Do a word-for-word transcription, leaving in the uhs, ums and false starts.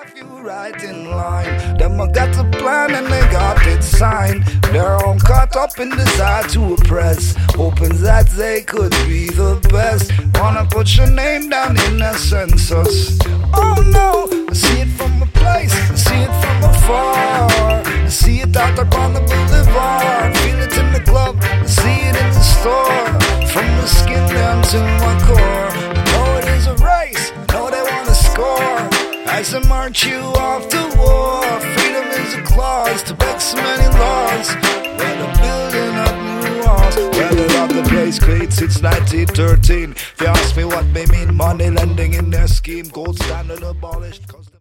have you right in line. Them a got a plan and they got it signed. They're all caught up in desire to oppress, hoping that they could be the best. Wanna put your name down in the census. Oh no, I see it from a place, I see it from afar. I see it out upon the boulevard, feel it in the club, I see it in the store. From the skin down to my core, I know it is a race, I know they wanna score. As I march you off to war, freedom is a clause to break so many laws. But I'm building up new walls. Gathered off the place clean since nineteen thirteen. If you ask me what they mean, money lending in their scheme, gold standard abolished.